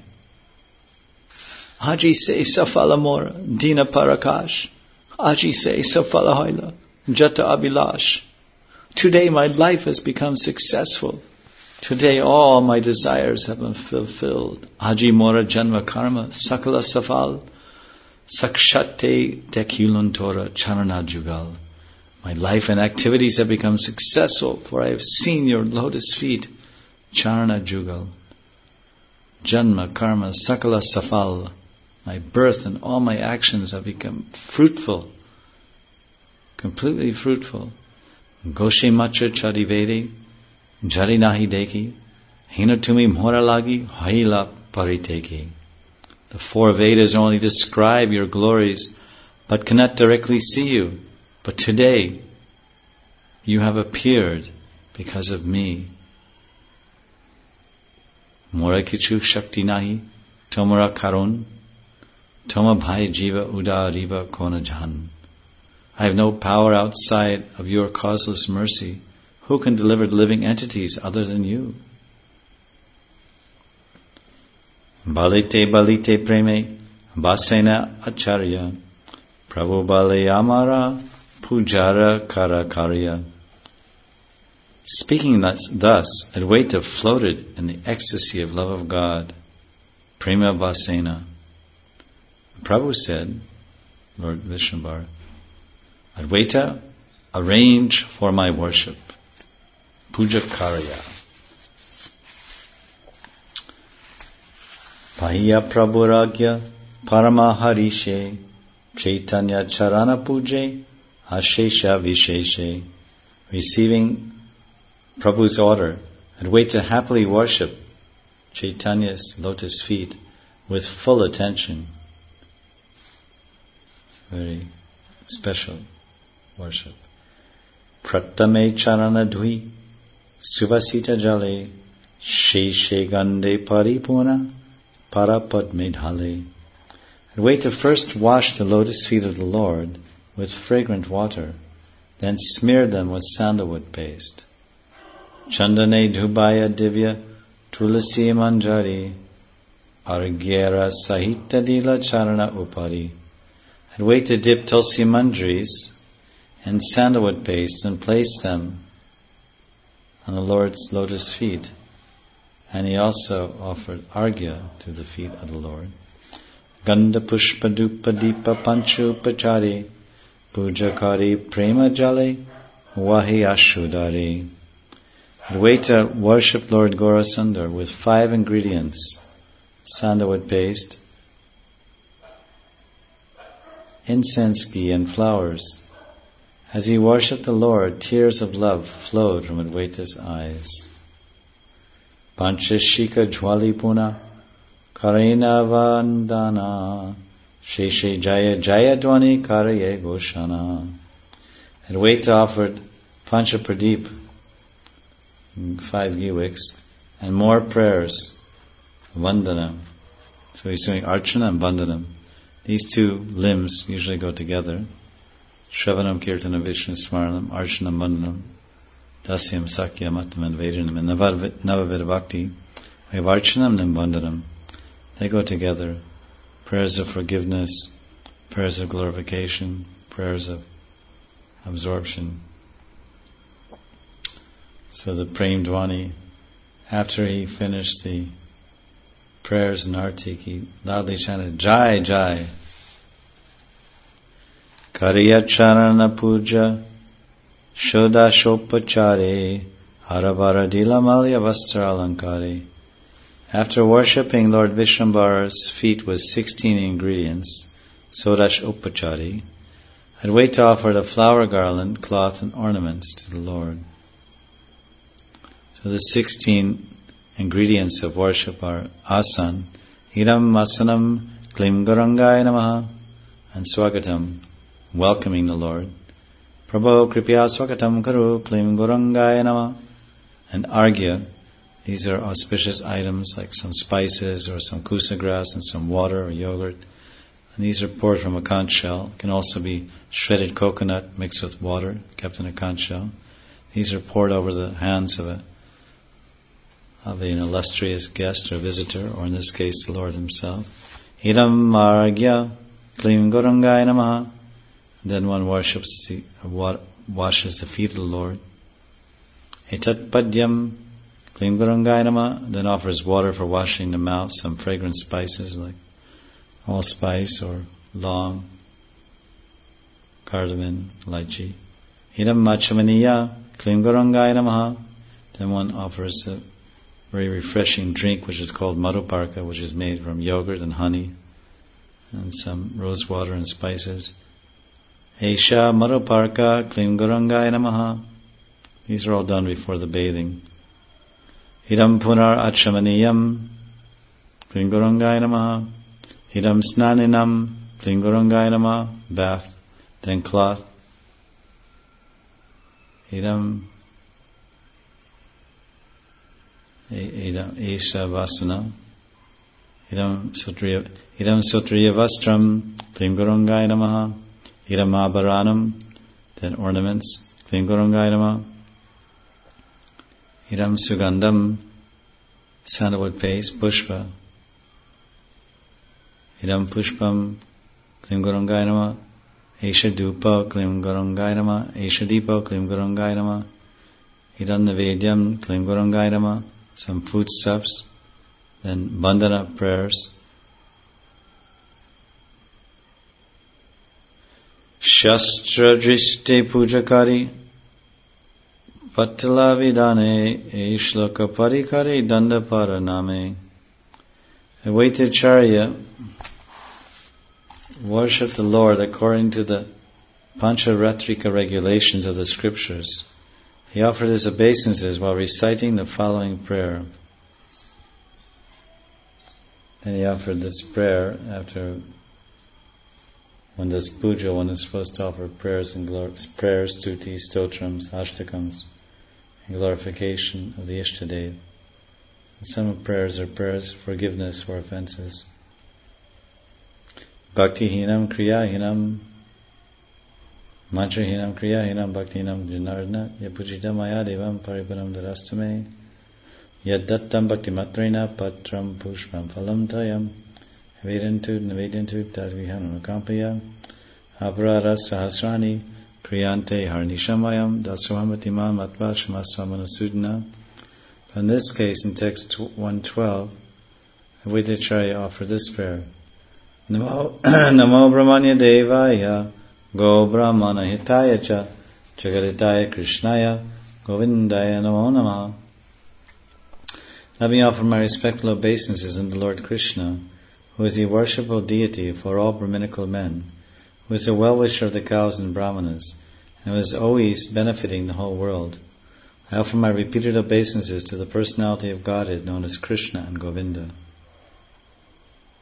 Aji se safala mora, dina parakash. Aji se safala haila, jata abilash. Today my life has become successful. Today all my desires have been fulfilled. Aji mora janma karma, sakala safal, sakshate dekulun tora charana jugal. My life and activities have become successful, for I have seen your lotus feet, charana jugal. Janma karma, sakala safal. My birth and all my actions have become fruitful, completely fruitful. Goshe macha chadivedi, jari nahi deki, hina tumi mhora lagi, haila pariteki. The four Vedas only describe your glories, but cannot directly see you. But today, you have appeared because of me. Mora kichu shakti nahi, tomara karun, Toma bhai jiva uda riva kona jan. I have no power outside of your causeless mercy. Who can deliver living entities other than you? Balite balite preme basena acharya Prabhu bale amara pujara karakarya. Speaking thus, Advaita floated in the ecstasy of love of God. Prema basena. Prabhu said, Lord Vishwambara, Advaita, arrange for my worship. Puja karya. Pahiya Prabhuragya Parama Harishe Chaitanya Charana Puje Ashesha Visheshe. Receiving Prabhu's order, Advaita happily worship Chaitanya's lotus feet with full attention. Very special worship. Pratame charana dhui suvasita jale sheshe gande paripuna parapadme dhale. Advaita first washed the lotus feet of the Lord with fragrant water, then smeared them with sandalwood paste. Chandane dhubaya divya tulasi manjari argyara sahita dila charana upari. Advaita dipped tulsi manjaris and sandalwood paste and placed them on the Lord's lotus feet. And he also offered argya to the feet of the Lord. Ganda pushpa dupa dipa panchu pachari pujakari prema jale wahi ashudari. Advaita worshipped Lord Gaurasundar with 5 ingredients: sandalwood paste, incense, ghee, and flowers. As he worshipped the Lord, tears of love flowed from Advaita's eyes. Panchashika jwali puna Karina Vandana, Sheshe Jaya Jaya Dwani Karaye Goshana. And Advaita offered Pancha Pradeep, 5 Giwiks, and more prayers, Vandanam. So he's doing Archana and Vandanam. These two limbs usually go together. Shravanam, Kirtanam, Vishnu Smaranam, Archanam, Vandanam, Dasyam, Sakyam, Attam, and Vedanam. And Navavida Bhakti, we have Archanam and Vandanam. They go together. Prayers of forgiveness, prayers of glorification, prayers of absorption. So the Prem Dwani, after he finished the prayers and artik, he loudly chanted, Jai, Jai. Kariya Charana Puja, Shoda Shopachare, Harabara Dila Malya Vastra Alankare. After worshipping Lord Vishwambara's feet with 16 ingredients, Sodash Upachari, Advaita offered a flower garland, cloth, and ornaments to the Lord. So the 16 ingredients of worship are asan, hiram asanam, klim garangaya namaha, and swagatam, welcoming the Lord. Prabho kripya swagatam karu, klim garangaya namaha, and argya. These are auspicious items like some spices or some kusa grass and some water or yogurt. And these are poured from a conch shell. It can also be shredded coconut mixed with water, kept in a conch shell. These are poured over the hands of an illustrious guest or visitor, or in this case the Lord Himself. Idam maragya klim gorangaya namaha. Then one worships washes the feet of the Lord. Etat padyam klim gorangaya namaha. Then offers water for washing the mouth, some fragrant spices like allspice or long, cardamom, lychee. Idam machamaniya klim gorangaya namaha. Then one offers a very refreshing drink which is called madhuparka, which is made from yogurt and honey and some rose water and spices. Esha madhuparka klim gorangaya namaha. These are all done before the bathing. Idam punar achamaniyam klim gorangaya namaha. Idam snaninam klim gorangaya namaha. Bath, then cloth. Idam Esha Vasana, Idam Sutriya Vastram, Klim Gorangaya Namaha, Idam Abharanam, then ornaments, Klim Gorangaya Namaha, Idam Sugandham, sandalwood paste, Pushpa, Idam Pushpam, Klim Gorangaya Namaha, Esha Dupa, Klim Gorangaya Namaha, Esha Deepa, Klim Gorangaya Namaha, Idam Navedyam, Klim Gorangaya Namaha, some foodstuffs, then bandhana prayers. Shastra Drishti Pujakari Patala Vidane Ishloka Parikari Danda Paraname. Advaitacharya worshipped the Lord according to the Pancharatrika regulations of the scriptures. He offered his obeisances while reciting the following prayer. And he offered this prayer after one does puja, one is supposed to offer prayers and prayers, stutis, stotrams, ashtakams, and glorification of the Ishtadev. And some prayers are prayers of forgiveness for offenses. Bhaktihinam kriyahinam Mantrahinam kriyahinam bhaktinam janardana yapujita maya devam paripanam darastame yaddattam bhaktimatrena patram pushpam phalam tayam vedantu tadvihanam akampaya aparara sahasrani kriyante harnishamayam dasohamatiman matva shamasvamanasudana. In this case, in text 112, Advaitacharya offered this prayer. Namo Brahmanya Devaya Go Brahmana Hitaya Cha Jagaditaya Krishnaya Govindaya Namo Namaha. Let me offer my respectful obeisances unto the Lord Krishna, who is the worshipful deity for all Brahminical men, who is the well-wisher of the cows and brahmanas, and who is always benefiting the whole world. I offer my repeated obeisances to the personality of Godhead known as Krishna and Govinda.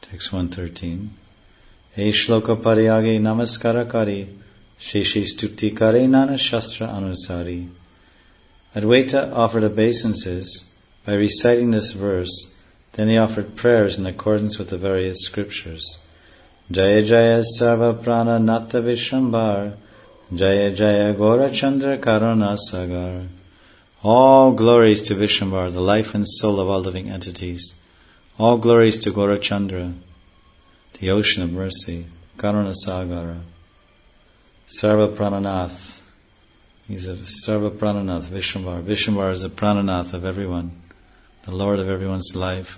Text 113. E shloka pariyage namaskara kari, sheshi stuti kare nana shastra anusari. Advaita offered obeisances by reciting this verse. Then he offered prayers in accordance with the various scriptures. Jaya Jaya Sarva Prana Nata Vishrambar, Jaya Jaya Gora Chandra Karuna Sagar. All glories to Vishrambar, the life and soul of all living entities. All glories to Gora Chandra, the ocean of mercy, Karuna Sagara. Sarva Prananath. He's a Sarva Prananath, Vishrambar. Vishrambar is the Prananath of everyone, the Lord of everyone's life.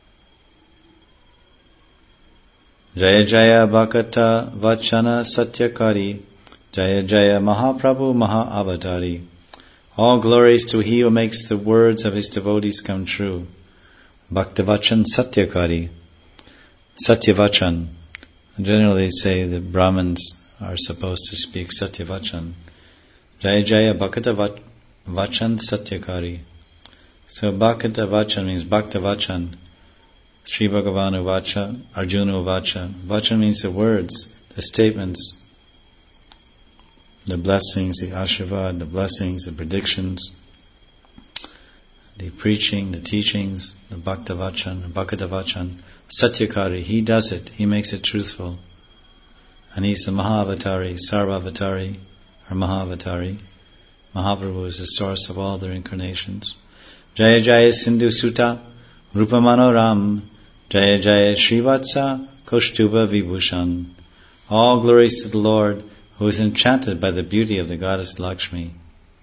Jaya Jaya Bhakata Vachana Satyakari, Jaya Jaya Mahaprabhu Mahaavatari. All glories to He who makes the words of His devotees come true. Bhaktavachan Satyakari. Satyavachan. Generally they say that Brahmins are supposed to speak Satyavachan. Jaya Jaya Bhakata Vachan Satyakari. So Bhakata Vachan means Bhaktavachan. Sri Bhagavan Vacha, Arjuna Vacha. Vacha means the words, the statements, the blessings, the ashirvad, the blessings, the predictions, the preaching, the teachings, the Bhaktavachan, Bhakatavachan. Satyakari, He does it, He makes it truthful. And He's the Mahavatari, Sarvavatari, or Mahavatari. Mahaprabhu is the source of all their incarnations. Jaya Jaya Sindhu Sutta, Rupa Manoram, Jaya Jaya Srivatsa, Kaustuva Vibhushan. All glories to the Lord, who is enchanted by the beauty of the goddess Lakshmi.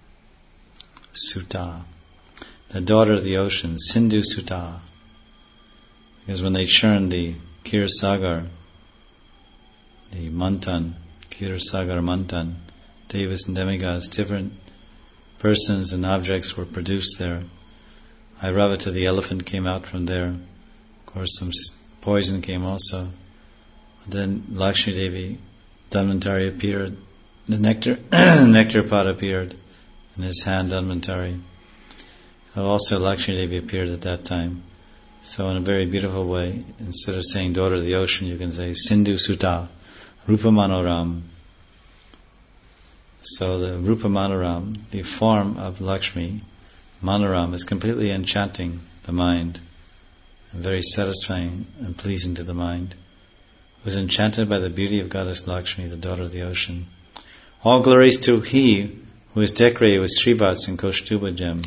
Sutta, the daughter of the ocean, Sindhu Sutta. Because when they churned the Kir Sagar, the Mantan, Kir Sagar Mantan, devas and demigods, different persons and objects were produced there. Airavata, the elephant, came out from there. Of course, some poison came also. But then Lakshmi Devi, Dhanvantari appeared. The nectar pot appeared in his hand, Dhanvantari. Also, Lakshmi Devi appeared at that time. So, in a very beautiful way, instead of saying daughter of the ocean, you can say Sindhu Sutta, Rupa Manoram. So, the Rupa Manoram, the form of Lakshmi, Manoram, is completely enchanting the mind and very satisfying and pleasing to the mind. It was enchanted by the beauty of Goddess Lakshmi, the daughter of the ocean. All glories to He who is decorated with Srivats and Kaustuba gem.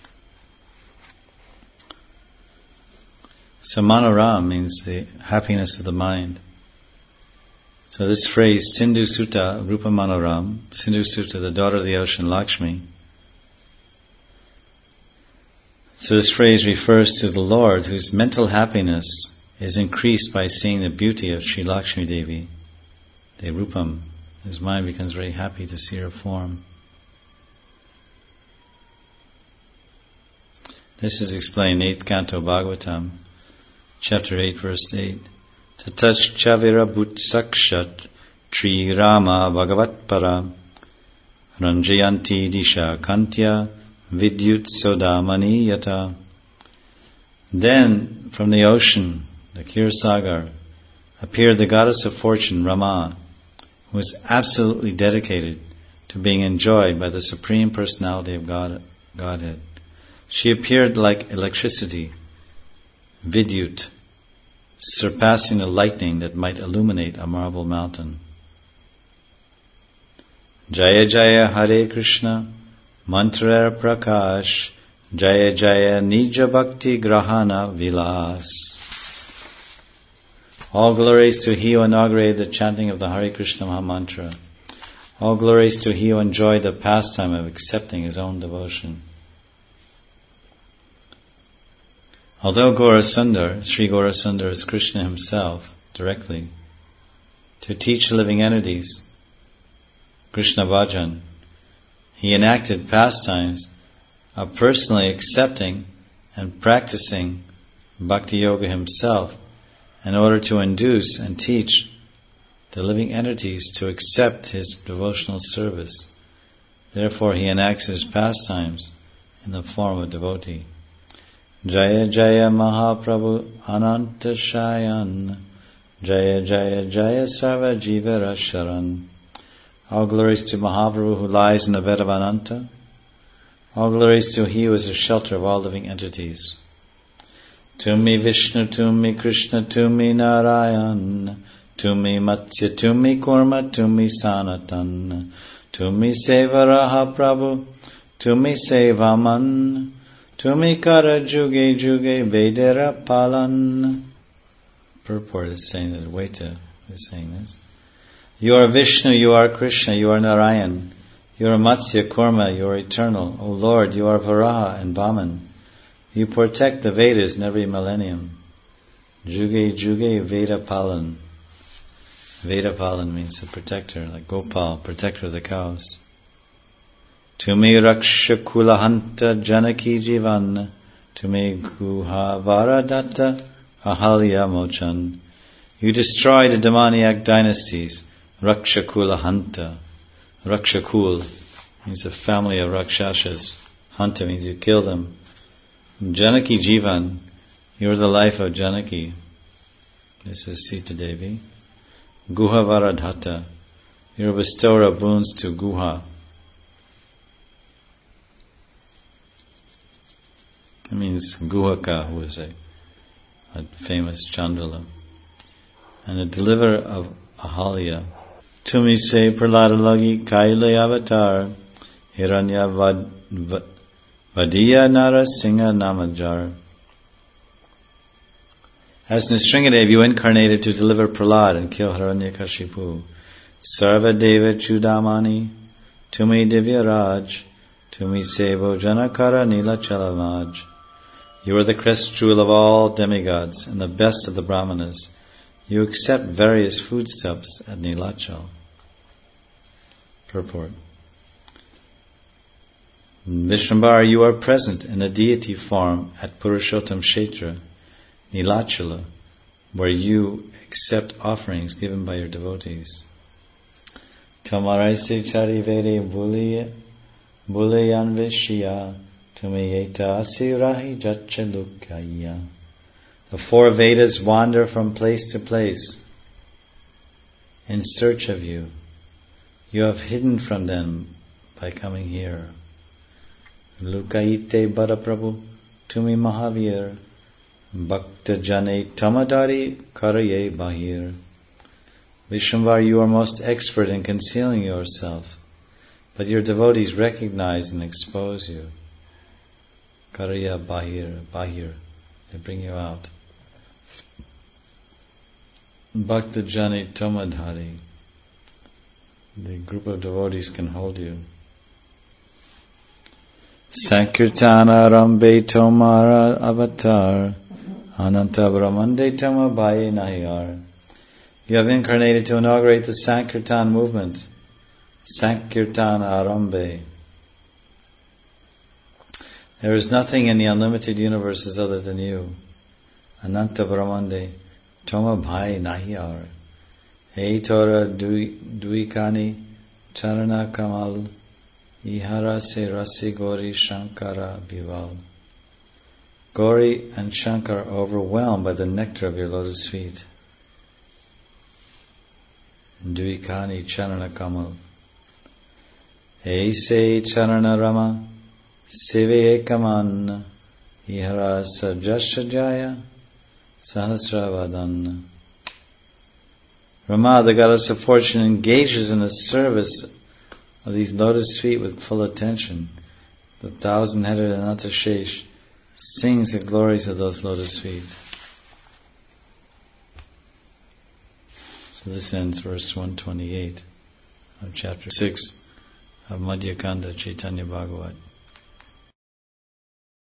So Manoram means the happiness of the mind. So this phrase, Sindhu Sutta, Rupa Manoram, Sindhu Sutta, the daughter of the ocean, Lakshmi. So this phrase refers to the Lord whose mental happiness is increased by seeing the beauty of Sri Lakshmi Devi, the Rupam. His mind becomes very happy to see her form. This is explained in 8th Canto Bhagavatam, chapter 8, verse 8. Tatach chavira bhut sakshat tri rama bhagavat para ranjayanti disha kantya vidyut sodamani yata. Then from the ocean, the Kir Sagar, appeared the goddess of fortune, Rama, who was absolutely dedicated to being enjoyed by the Supreme Personality of Godhead. She appeared like electricity, vidyut, surpassing the lightning that might illuminate a marble mountain. Jaya Jaya Hare Krishna, Mantra Prakash, Jaya Jaya Nija Bhakti Grahana Vilas. All glories to He who inaugurated the chanting of the Hare Krishna Maha Mantra. All glories to He who enjoyed the pastime of accepting His own devotion. Although Gaurasundar, Sri Gaurasundar is Krishna Himself, directly, to teach living entities Krishna Bhajan, He enacted pastimes of personally accepting and practicing Bhakti Yoga Himself in order to induce and teach the living entities to accept His devotional service. Therefore He enacts His pastimes in the form of devotee. Jaya Jaya Mahaprabhu Ananta Shayan, Jaya Jaya Jaya Sarva Jivara Sharan. All glories to Mahaprabhu who lies in the bed of Ananta. All glories to He who is the shelter of all living entities. To me Vishnu, to me Krishna, to me Narayan, to me Matsya, to me Kurma, to me Sanatan, to me Sevaraha Prabhu, to me Sevaman, to me Kara Juge Juge Vedera Palan. Purport is saying that Advaita is saying this. You are Vishnu, you are Krishna, you are Narayan, you are Matsya, Kurma, you are eternal. O Lord, you are Varaha and Vaman. You protect the Vedas in every millennium. Juge Juge Veda Palan. Veda Palan means a protector, like Gopal, protector of the cows. To me Raksha Kulahanta Janaki Jivan, to me Guha Varadatta Ahalya Mochan. You destroy the demoniac dynasties. Raksha Kulahanta. Raksha Kul means a family of Rakshasas. Hanta means you kill them. Janaki Jivan, you are the life of Janaki. This is Sita Devi. Guha Varadhata, you are a bestower of boons to Guha. It means Guhaka, who is a famous Chandala. And the deliverer of Ahalya. To me say Prahlada Lagi Kaile Avatar Hiranya Vadiya Narasingha Namajar. As Nrsingadev, you incarnated to deliver Prahlad and kill Hiranyakashipu. Sarva Deva Chudamani, to me Divya Raj, to me Sevo Janakara Nila Chalamaj. You are the crest jewel of all demigods and the best of the Brahmanas. You accept various foodstuffs at Nilachal. Purport. Vishnubar, you are present in a deity form at Purushottam Kshetra, Nilachala, where you accept offerings given by your devotees. Tamaraise charivere buleyan vishya tumeyeta asirahi jachalukaya. The four Vedas wander from place to place in search of you. You have hidden from them by coming here. Lukaite Badaprabhu Tumi Mahavir Bhakta Jane Tamadari Karaye Bahir. Vishnuvar, you are most expert in concealing yourself, but your devotees recognize and expose you. Karaya Bahir, they bring you out. Bhakta Jane Tamadhari, the group of devotees can hold you. Sankirtana Rambe Tomara Avatar Ananta Brahmande Tama Baye Nahiyar. You have incarnated to inaugurate the Sankirtan movement. Sankirtan Arambe. There is nothing in the unlimited universes other than you. Ananta Brahmande Toma Bhai Nahiyar. Hey Tora Duikani Charana Kamal Ihara Se Rasi Gori Shankara Vival. Gauri and Shankar are overwhelmed by the nectar of your lotus feet. Duikani Charana Kamal. Aise Charana Rama Sive Ekaman Ihara Sajashajaya Sahasravadan. Rama, the goddess of fortune, engages in the service of these lotus feet with full attention. The 1,000-headed Anantashesh sings the glories of those lotus feet. So this ends verse 128 of chapter 6 of Madhyakanda Chaitanya Bhagavat.